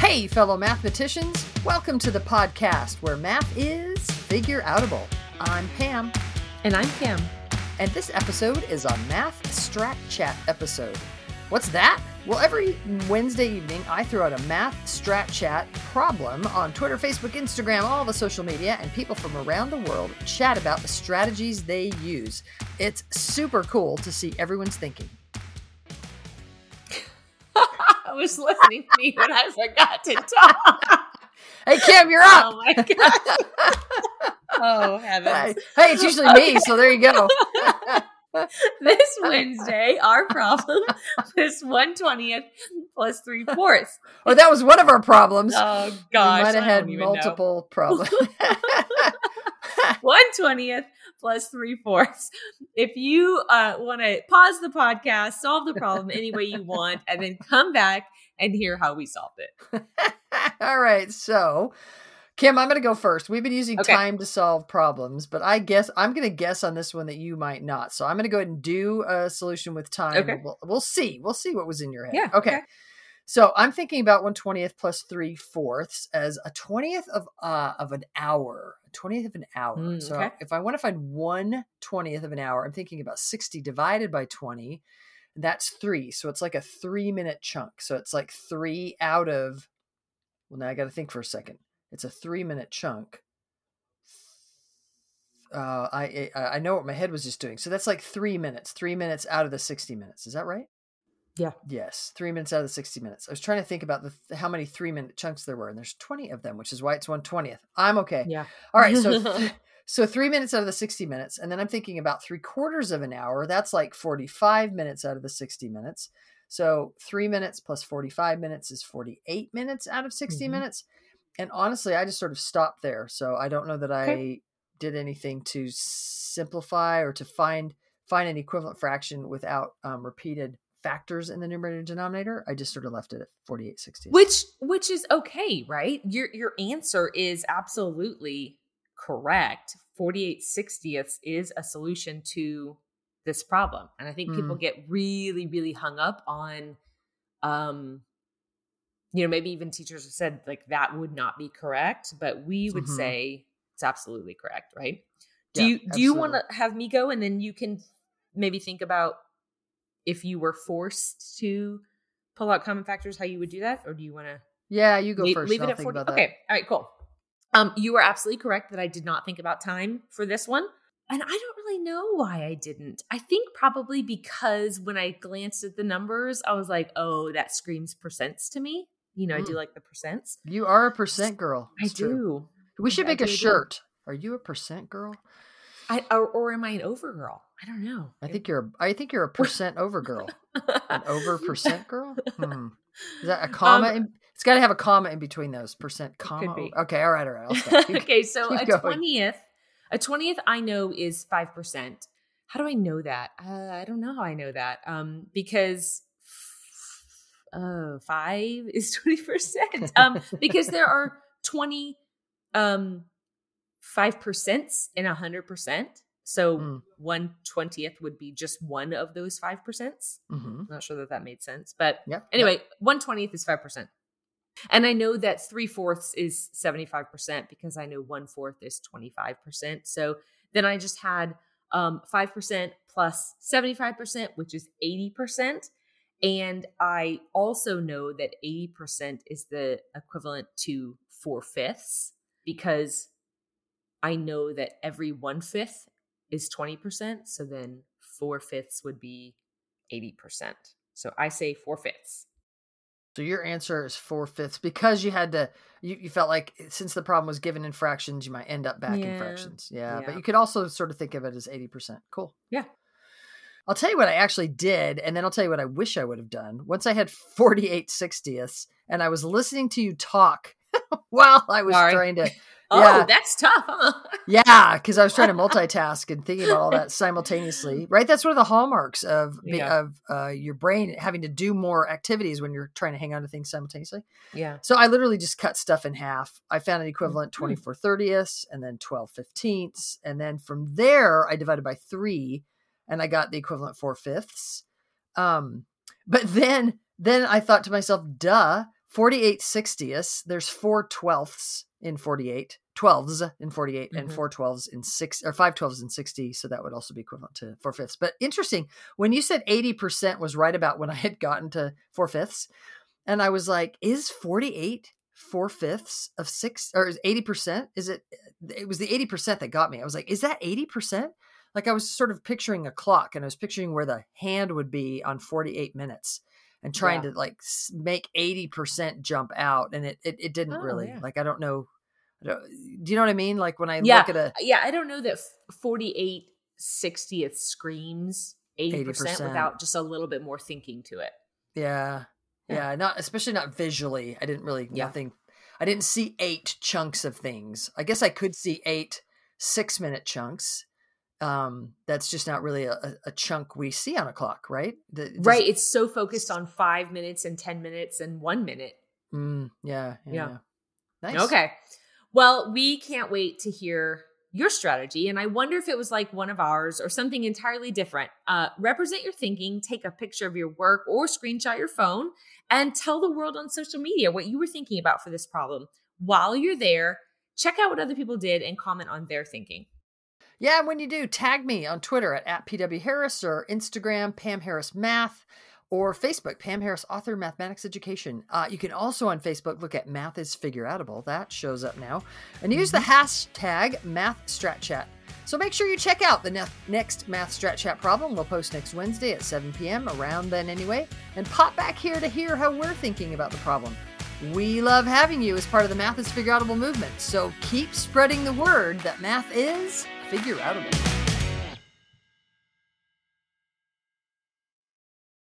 Hey, fellow mathematicians. Welcome to the podcast where math is figure-outable. I'm Pam. And I'm Kim. And this episode is a Math Strat Chat episode. What's that? Well, every Wednesday evening, I throw out a Math Strat Chat problem on Twitter, Facebook, Instagram, all the social media, and people from around the world chat about the strategies they use. It's super cool to see everyone's thinking. I was listening to you and I forgot to talk. Hey, Kim, you're up. Oh, my gosh. Oh, heavens. Hey, it's usually me, so there you go. This Wednesday, our problem was 1/20 plus 3/4. Oh, that was one of our problems. Oh, gosh. We might have had multiple problems. 1/20 plus 3/4. If you want to pause the podcast, solve the problem any way you want, and then come back and hear how we solved it. All right. So, Kim, I'm going to go first. We've been using time to solve problems, but I'm going to guess on this one that you might not. So I'm going to go ahead and do a solution with time. Okay. We'll see. We'll see what was in your head. Yeah. Okay. So I'm thinking about 1/20 plus 3/4 as a 20th of an hour. A 20th of an hour. So if I want to find 1/20 of an hour, I'm thinking about 60 divided by 20. That's 3. So it's like a 3-minute chunk. So it's like 3 out of, well, now I got to think for a second. It's a 3-minute chunk. I know what my head was just doing. So that's like 3 minutes. 3 minutes out of the 60 minutes. Is that right? Yeah. Yes. 3 minutes out of the 60 minutes. I was trying to think about how many 3-minute chunks there were, and there's 20 of them, which is why it's 1/20. I'm okay. Yeah. All right. So 3 minutes out of the 60 minutes. And then I'm thinking about 3/4 of an hour. That's like 45 minutes out of the 60 minutes. So 3 minutes plus 45 minutes is 48 minutes out of 60 minutes. And honestly, I just sort of stopped there. So I don't know that I did anything to simplify or to find an equivalent fraction without repeated factors in the numerator and denominator. I just sort of left it at 48/60. Which is okay, right? Your answer is absolutely correct. 48/60 is a solution to this problem. And I think people get really, really hung up on, maybe even teachers have said like that would not be correct, but we would say it's absolutely correct, right? Do you want to have me go and then you can maybe think about if you were forced to pull out common factors, how you would do that? Or do you want to? Yeah, you go first. Leave it at 40. Okay. All right, cool. You are absolutely correct that I did not think about time for this one. And I don't really know why I didn't. I think probably because when I glanced at the numbers, I was like, oh, that screams percents to me. I do like the percents. You are a percent girl. I do. We should make a shirt. Are you a percent girl? Or am I an over girl? I don't know. I think you're a percent over girl. An over percent girl? Is that a comma? It's got to have a comma in between those. Percent comma. Okay. All right. I'll stop. Okay. So a 20th I know is 5%. How do I know that? I don't know how I know that. Because 5 is 20%. Because there are 20 5% and 100%. So 1/20 would be just one of those 5%. I'm not sure that made sense, but anyway, 1/20 is 5%. And I know that 3/4 is 75% because I know 1/4 is 25%. So then I just had 5% plus 75%, which is 80%. And I also know that 80% is the equivalent to 4/5 because I know that every 1/5 is 20%. So then 4/5 would be 80%. So I say 4/5. So your answer is 4/5 because you had to, you felt like since the problem was given in fractions, you might end up back in fractions. Yeah. But you could also sort of think of it as 80%. Cool. Yeah. I'll tell you what I actually did, and then I'll tell you what I wish I would have done. Once I had 48/60 and I was listening to you talk while I was trying to. Oh, that's tough, huh? Yeah, because I was trying to multitask and thinking about all that simultaneously, right? That's one of the hallmarks of your brain having to do more activities when you're trying to hang on to things simultaneously. Yeah. So I literally just cut stuff in half. I found an equivalent 24/30 and then 12/15. And then from there, I divided by 3 and I got the equivalent 4/5. But then I thought to myself, duh, 48 sixtieths. There's 4 twelfths in 48. 12s in 48 and 4 12s in 6 or 5 12s in 60. So that would also be equivalent to 4/5. But interesting, when you said 80% was right about when I had gotten to 4/5. And I was like, is 48 4/5 of 6 or is 80%? It was the 80% that got me. I was like, is that 80%? Like I was sort of picturing a clock and I was picturing where the hand would be on 48 minutes and trying to like make 80% jump out. And it didn't really, like, I don't know. Do you know what I mean? Like when I look at I don't know that 48 60th screams 80% without just a little bit more thinking to it. Yeah. Not, especially not visually. I didn't really, I didn't see 8 chunks of things. I guess I could see 8 6-minute chunks. That's just not really a chunk we see on a clock, right? Right. It's so focused on 5 minutes and 10 minutes and 1 minute. Yeah. Nice. Okay. Well, we can't wait to hear your strategy. And I wonder if it was like one of ours or something entirely different. Represent your thinking, take a picture of your work or screenshot your phone and tell the world on social media what you were thinking about for this problem. While you're there, check out what other people did and comment on their thinking. Yeah, and when you do, tag me on Twitter at PW Harris or Instagram, Pam Harris Math, or Facebook, Pam Harris Author Mathematics Education. You can also on Facebook look at Math is Figureoutable. That shows up now. And use the hashtag MathStratChat. So make sure you check out the next Math Strat Chat problem. We'll post next Wednesday at 7 p.m. around then anyway. And pop back here to hear how we're thinking about the problem. We love having you as part of the Math is Figureoutable movement. So keep spreading the word that math is figureoutable.